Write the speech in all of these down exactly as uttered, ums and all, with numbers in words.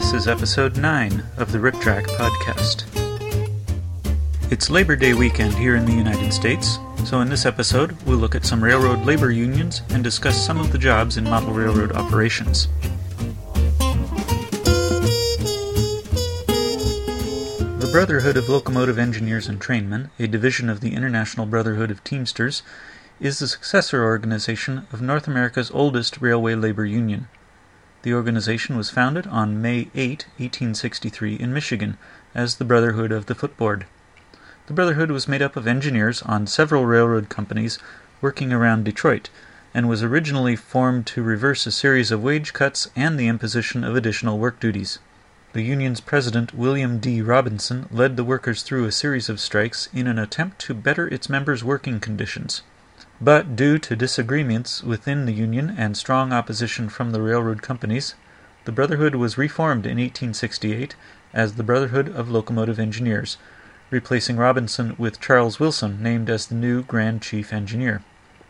This is episode nine of the Rip Track podcast. It's Labor Day weekend here in the United States, so in this episode we'll look at some railroad labor unions and discuss some of the jobs in model railroad operations. The Brotherhood of Locomotive Engineers and Trainmen, a division of the International Brotherhood of Teamsters, is the successor organization of North America's oldest railway labor union. The organization was founded on May eighth, eighteen sixty-three in Michigan as the Brotherhood of the Footboard. The Brotherhood was made up of engineers on several railroad companies working around Detroit, and was originally formed to reverse a series of wage cuts and the imposition of additional work duties. The union's president, William D. Robinson, led the workers through a series of strikes in an attempt to better its members' working conditions. But due to disagreements within the union and strong opposition from the railroad companies, the Brotherhood was reformed in eighteen sixty-eight as the Brotherhood of Locomotive Engineers, replacing Robinson with Charles Wilson, named as the new Grand Chief Engineer.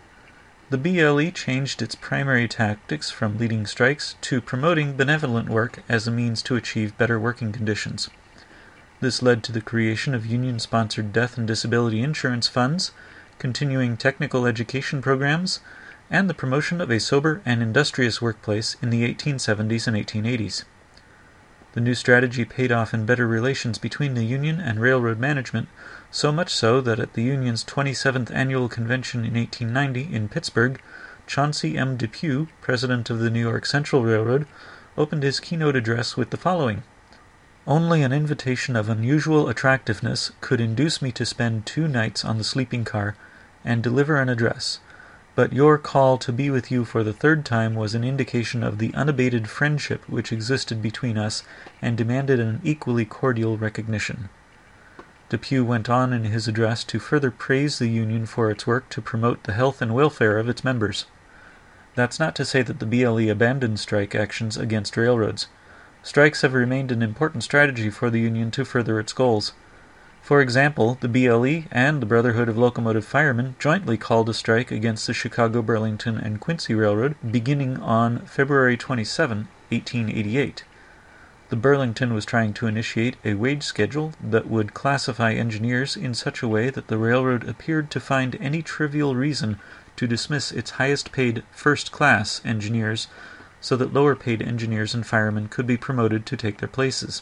The B L E changed its primary tactics from leading strikes to promoting benevolent work as a means to achieve better working conditions. This led to the creation of union-sponsored death and disability insurance funds, continuing technical education programs, and the promotion of a sober and industrious workplace in the eighteen seventies and eighteen eighties. The new strategy paid off in better relations between the union and railroad management, so much so that at the union's twenty-seventh annual convention in eighteen ninety in Pittsburgh, Chauncey M. Depew, president of the New York Central Railroad, opened his keynote address with the following: "Only an invitation of unusual attractiveness could induce me to spend two nights on the sleeping car and deliver an address, but your call to be with you for the third time was an indication of the unabated friendship which existed between us and demanded an equally cordial recognition." Depew went on in his address to further praise the union for its work to promote the health and welfare of its members. That's not to say that the B L E abandoned strike actions against railroads. Strikes have remained an important strategy for the union to further its goals. For example, the B L E and the Brotherhood of Locomotive Firemen jointly called a strike against the Chicago, Burlington, and Quincy Railroad beginning on February twenty-seventh, eighteen eighty-eight. The Burlington was trying to initiate a wage schedule that would classify engineers in such a way that the railroad appeared to find any trivial reason to dismiss its highest-paid first-class engineers so that lower-paid engineers and firemen could be promoted to take their places.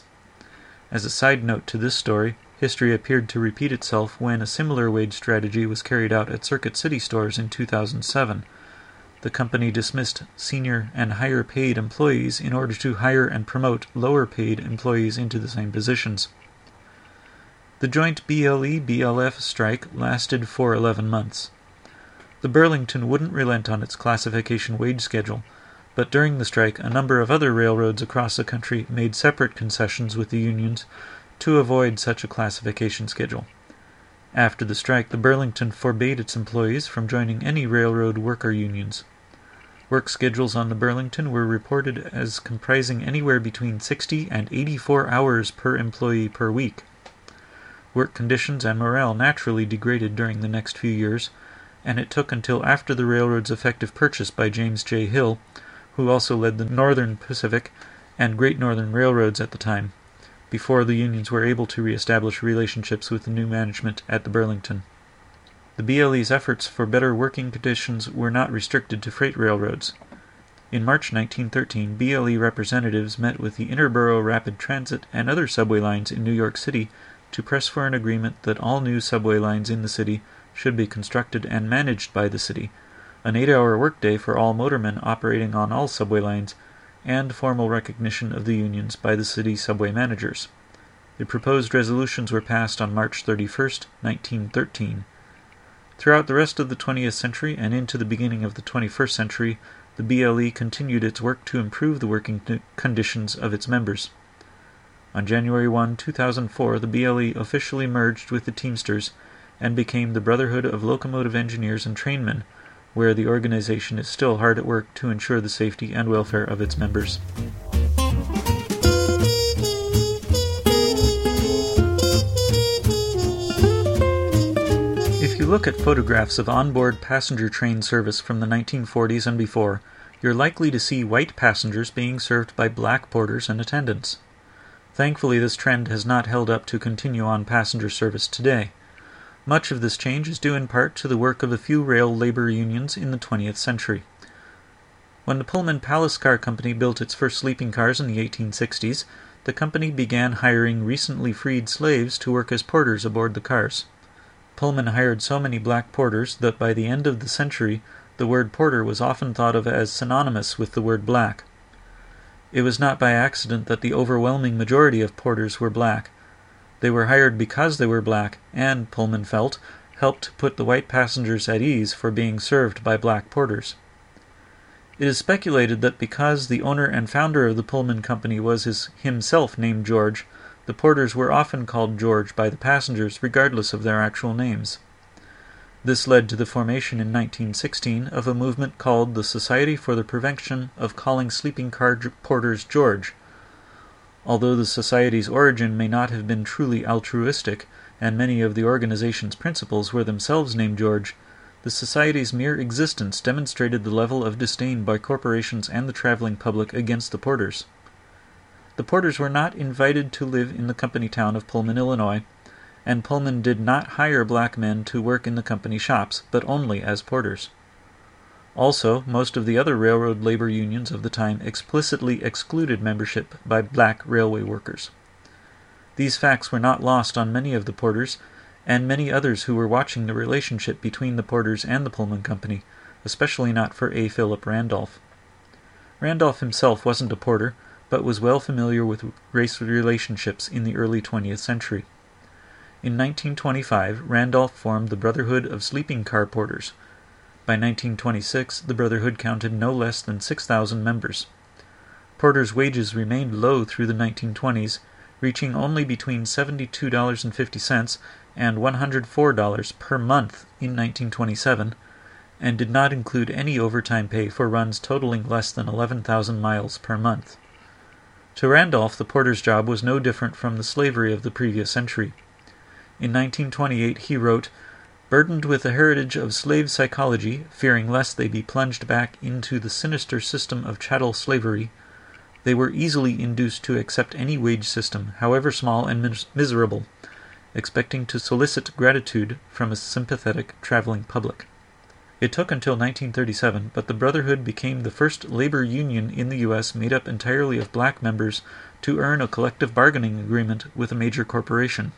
As a side note to this story, history appeared to repeat itself when a similar wage strategy was carried out at Circuit City Stores in two thousand seven. The company dismissed senior and higher-paid employees in order to hire and promote lower-paid employees into the same positions. The joint B L E B L F strike lasted for eleven months. The Burlington wouldn't relent on its classification wage schedule, but during the strike a number of other railroads across the country made separate concessions with the unions to avoid such a classification schedule. After the strike, the Burlington forbade its employees from joining any railroad worker unions. Work schedules on the Burlington were reported as comprising anywhere between sixty and eighty-four hours per employee per week. Work conditions and morale naturally degraded during the next few years, and it took until after the railroad's effective purchase by James J. Hill, who also led the Northern Pacific and Great Northern Railroads at the time, before the unions were able to reestablish relationships with the new management at the Burlington. The B L E's efforts for better working conditions were not restricted to freight railroads. In March nineteen thirteen, B L E representatives met with the Interborough Rapid Transit and other subway lines in New York City to press for an agreement that all new subway lines in the city should be constructed and managed by the city, an eight-hour workday for all motormen operating on all subway lines, and formal recognition of the unions by the city subway managers. The proposed resolutions were passed on March thirty-first, nineteen thirteen. Throughout the rest of the twentieth century and into the beginning of the twenty-first century, the B L E continued its work to improve the working conditions of its members. On January first, two thousand four, the B L E officially merged with the Teamsters and became the Brotherhood of Locomotive Engineers and Trainmen, where the organization is still hard at work to ensure the safety and welfare of its members. If you look at photographs of onboard passenger train service from the nineteen forties and before, you're likely to see white passengers being served by black porters and attendants. Thankfully, this trend has not held up to continue on passenger service today. Much of this change is due in part to the work of a few rail labor unions in the twentieth century. When the Pullman Palace Car Company built its first sleeping cars in the eighteen sixties, the company began hiring recently freed slaves to work as porters aboard the cars. Pullman hired so many black porters that by the end of the century, the word porter was often thought of as synonymous with the word black. It was not by accident that the overwhelming majority of porters were black. They were hired because they were black, and, Pullman felt, helped to put the white passengers at ease for being served by black porters. It is speculated that because the owner and founder of the Pullman Company was his, himself named George, the porters were often called George by the passengers regardless of their actual names. This led to the formation in nineteen sixteen of a movement called the Society for the Prevention of Calling Sleeping Car Porters George. Although the society's origin may not have been truly altruistic, and many of the organization's principals were themselves named George, the society's mere existence demonstrated the level of disdain by corporations and the traveling public against the porters. The porters were not invited to live in the company town of Pullman, Illinois, and Pullman did not hire black men to work in the company shops, but only as porters. Also, most of the other railroad labor unions of the time explicitly excluded membership by black railway workers. These facts were not lost on many of the porters, and many others who were watching the relationship between the porters and the Pullman Company, especially not for A. Philip Randolph. Randolph himself wasn't a porter, but was well familiar with race relationships in the early twentieth century. In nineteen twenty-five, Randolph formed the Brotherhood of Sleeping Car Porters. By nineteen twenty-six, the Brotherhood counted no less than six thousand members. Porters' wages remained low through the nineteen twenties, reaching only between seventy-two dollars and fifty cents and one hundred four dollars per month in nineteen twenty-seven, and did not include any overtime pay for runs totaling less than eleven thousand miles per month. To Randolph, the porter's job was no different from the slavery of the previous century. In nineteen twenty-eight he wrote, "Burdened with a heritage of slave psychology, fearing lest they be plunged back into the sinister system of chattel slavery, they were easily induced to accept any wage system, however small and mis- miserable, expecting to solicit gratitude from a sympathetic traveling public." It took until nineteen thirty-seven, but the Brotherhood became the first labor union in the U S made up entirely of black members to earn a collective bargaining agreement with a major corporation.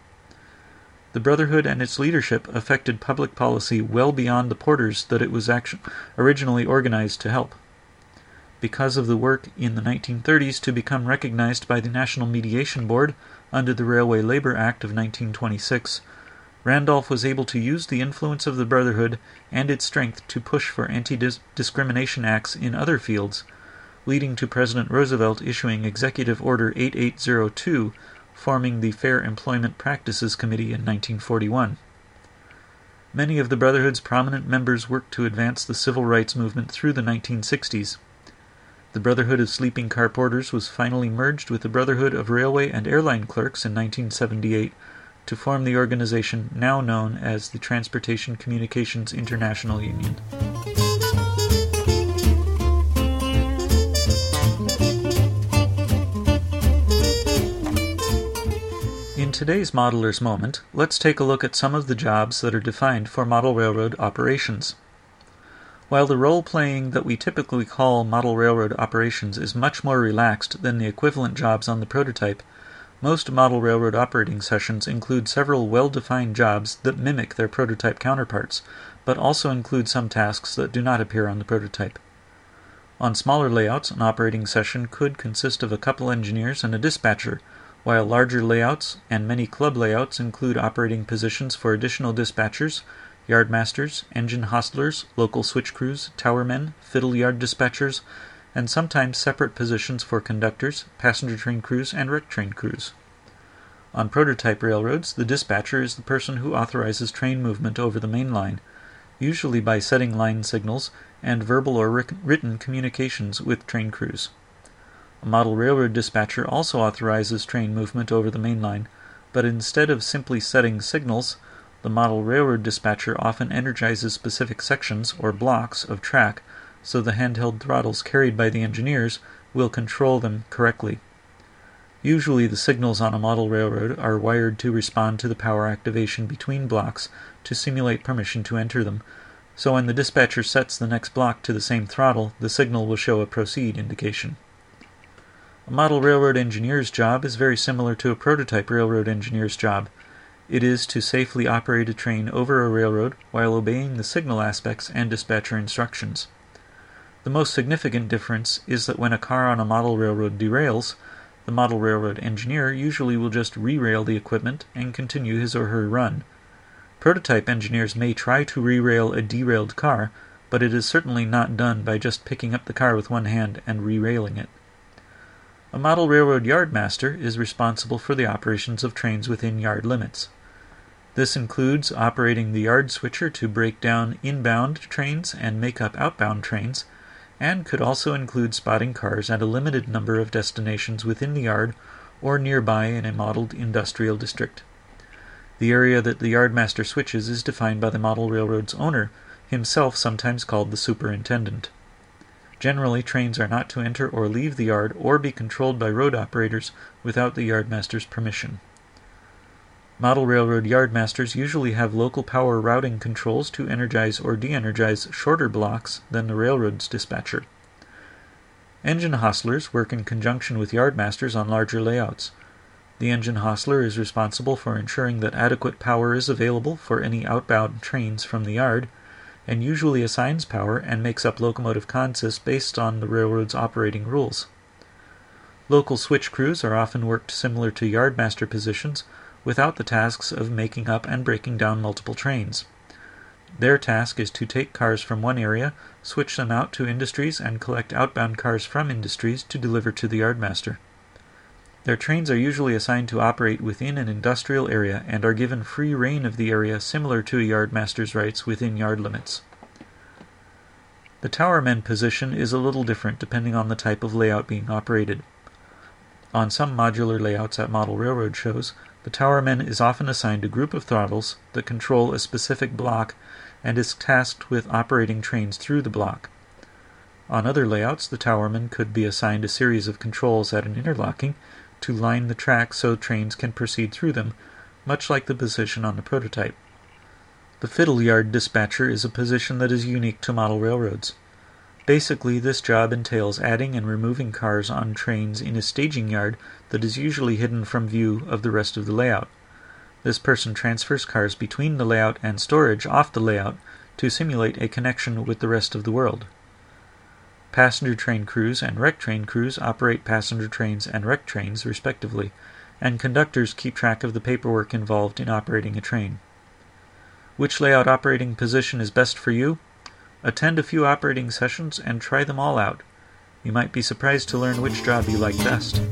The Brotherhood and its leadership affected public policy well beyond the porters that it was actu- originally organized to help. Because of the work in the nineteen thirties to become recognized by the National Mediation Board under the Railway Labor Act of nineteen twenty-six, Randolph was able to use the influence of the Brotherhood and its strength to push for anti-discrimination acts in other fields, leading to President Roosevelt issuing Executive Order eighty-eight oh two, forming the Fair Employment Practices Committee in nineteen forty-one. Many of the Brotherhood's prominent members worked to advance the civil rights movement through the nineteen sixties. The Brotherhood of Sleeping Car Porters was finally merged with the Brotherhood of Railway and Airline Clerks in nineteen seventy-eight to form the organization now known as the Transportation Communications International Union. In today's Modeler's Moment, let's take a look at some of the jobs that are defined for model railroad operations. While the role-playing that we typically call model railroad operations is much more relaxed than the equivalent jobs on the prototype, most model railroad operating sessions include several well-defined jobs that mimic their prototype counterparts, but also include some tasks that do not appear on the prototype. On smaller layouts, an operating session could consist of a couple engineers and a dispatcher, while larger layouts and many club layouts include operating positions for additional dispatchers, yardmasters, engine hostlers, local switch crews, towermen, fiddle yard dispatchers, and sometimes separate positions for conductors, passenger train crews, and wreck train crews. On prototype railroads, the dispatcher is the person who authorizes train movement over the main line, usually by setting line signals and verbal or written communications with train crews. A model railroad dispatcher also authorizes train movement over the main line, but instead of simply setting signals, the model railroad dispatcher often energizes specific sections or blocks of track so the handheld throttles carried by the engineers will control them correctly. Usually the signals on a model railroad are wired to respond to the power activation between blocks to simulate permission to enter them, so when the dispatcher sets the next block to the same throttle, the signal will show a proceed indication. A model railroad engineer's job is very similar to a prototype railroad engineer's job. It is to safely operate a train over a railroad while obeying the signal aspects and dispatcher instructions. The most significant difference is that when a car on a model railroad derails, the model railroad engineer usually will just re-rail the equipment and continue his or her run. Prototype engineers may try to re-rail a derailed car, but it is certainly not done by just picking up the car with one hand and re-railing it. A model railroad yardmaster is responsible for the operations of trains within yard limits. This includes operating the yard switcher to break down inbound trains and make up outbound trains, and could also include spotting cars at a limited number of destinations within the yard or nearby in a modeled industrial district. The area that the yardmaster switches is defined by the model railroad's owner, himself sometimes called the superintendent. Generally, trains are not to enter or leave the yard or be controlled by road operators without the yardmaster's permission. Model railroad yardmasters usually have local power routing controls to energize or de-energize shorter blocks than the railroad's dispatcher. Engine hostlers work in conjunction with yardmasters on larger layouts. The engine hostler is responsible for ensuring that adequate power is available for any outbound trains from the yard, and usually assigns power and makes up locomotive consists based on the railroad's operating rules. Local switch crews are often worked similar to yardmaster positions, without the tasks of making up and breaking down multiple trains. Their task is to take cars from one area, switch them out to industries, and collect outbound cars from industries to deliver to the yardmaster. Their trains are usually assigned to operate within an industrial area and are given free rein of the area similar to a yardmaster's rights within yard limits. The towerman position is a little different depending on the type of layout being operated. On some modular layouts at model railroad shows, the towerman is often assigned a group of throttles that control a specific block and is tasked with operating trains through the block. On other layouts, the towerman could be assigned a series of controls at an interlocking to line the track so trains can proceed through them, much like the position on the prototype. The fiddle yard dispatcher is a position that is unique to model railroads. Basically, this job entails adding and removing cars on trains in a staging yard that is usually hidden from view of the rest of the layout. This person transfers cars between the layout and storage off the layout to simulate a connection with the rest of the world. Passenger train crews and wreck train crews operate passenger trains and wreck trains, respectively, and conductors keep track of the paperwork involved in operating a train. Which layout operating position is best for you? Attend a few operating sessions and try them all out. You might be surprised to learn which job you like best.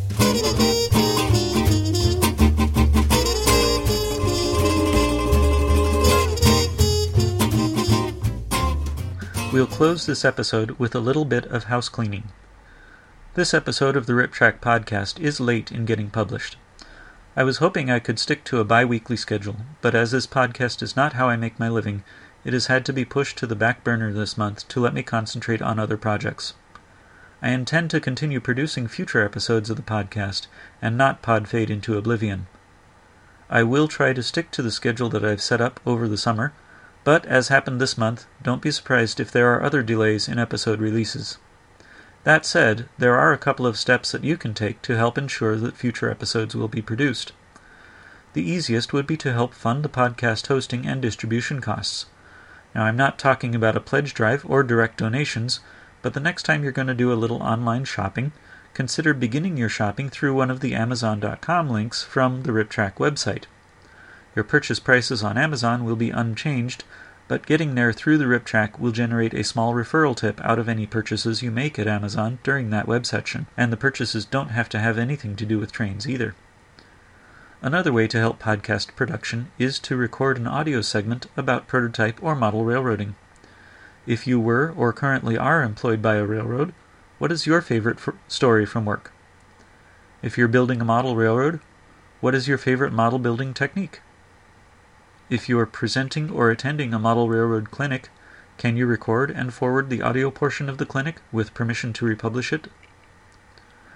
We'll close this episode with a little bit of house cleaning. This episode of the RipTrack podcast is late in getting published. I was hoping I could stick to a bi-weekly schedule, but as this podcast is not how I make my living, it has had to be pushed to the back burner this month to let me concentrate on other projects. I intend to continue producing future episodes of the podcast and not pod fade into oblivion. I will try to stick to the schedule that I've set up over the summer, but as happened this month, don't be surprised if there are other delays in episode releases. That said, there are a couple of steps that you can take to help ensure that future episodes will be produced. The easiest would be to help fund the podcast hosting and distribution costs. Now, I'm not talking about a pledge drive or direct donations, but the next time you're going to do a little online shopping, consider beginning your shopping through one of the Amazon dot com links from the RipTrack website. Your purchase prices on Amazon will be unchanged, but getting there through the RipTrack will generate a small referral tip out of any purchases you make at Amazon during that web section, and the purchases don't have to have anything to do with trains either. Another way to help podcast production is to record an audio segment about prototype or model railroading. If you were or currently are employed by a railroad, what is your favorite f- story from work? If you're building a model railroad, what is your favorite model building technique? If you are presenting or attending a model railroad clinic, can you record and forward the audio portion of the clinic with permission to republish it?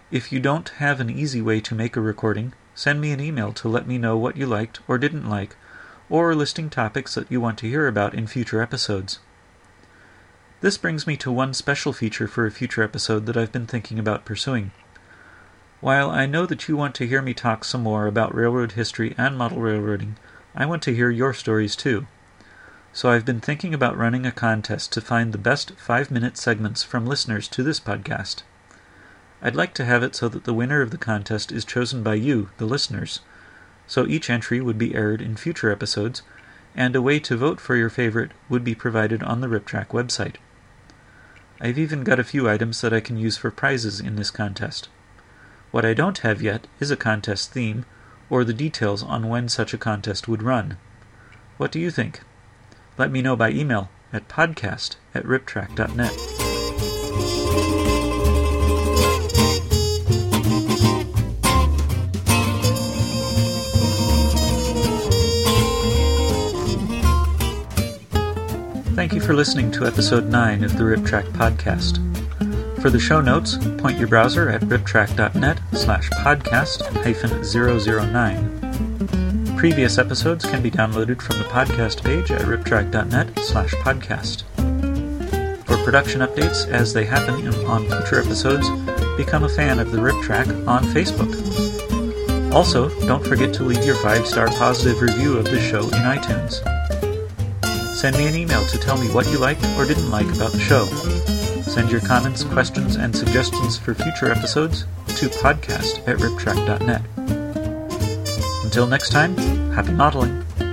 If you don't have an easy way to make a recording, send me an email to let me know what you liked or didn't like, or listing topics that you want to hear about in future episodes. This brings me to one special feature for a future episode that I've been thinking about pursuing. While I know that you want to hear me talk some more about railroad history and model railroading, I want to hear your stories too. So I've been thinking about running a contest to find the best five-minute segments from listeners to this podcast. I'd like to have it so that the winner of the contest is chosen by you, the listeners, so each entry would be aired in future episodes, and a way to vote for your favorite would be provided on the RipTrack website. I've even got a few items that I can use for prizes in this contest. What I don't have yet is a contest theme, or the details on when such a contest would run. What do you think? Let me know by email at podcast at riptrack dot net. Thank you for listening to episode nine of the RipTrack podcast. For the show notes, point your browser at riptrack dot net slash podcast hyphen zero zero nine. Previous episodes can be downloaded from the podcast page at riptrack dot net slash podcast. For production updates as they happen in, on future episodes, become a fan of the RipTrack on Facebook. Also, don't forget to leave your five-star positive review of the show in iTunes. Send me an email to tell me what you liked or didn't like about the show. Send your comments, questions, and suggestions for future episodes to podcast at riptrack dot net. Until next time, happy modeling!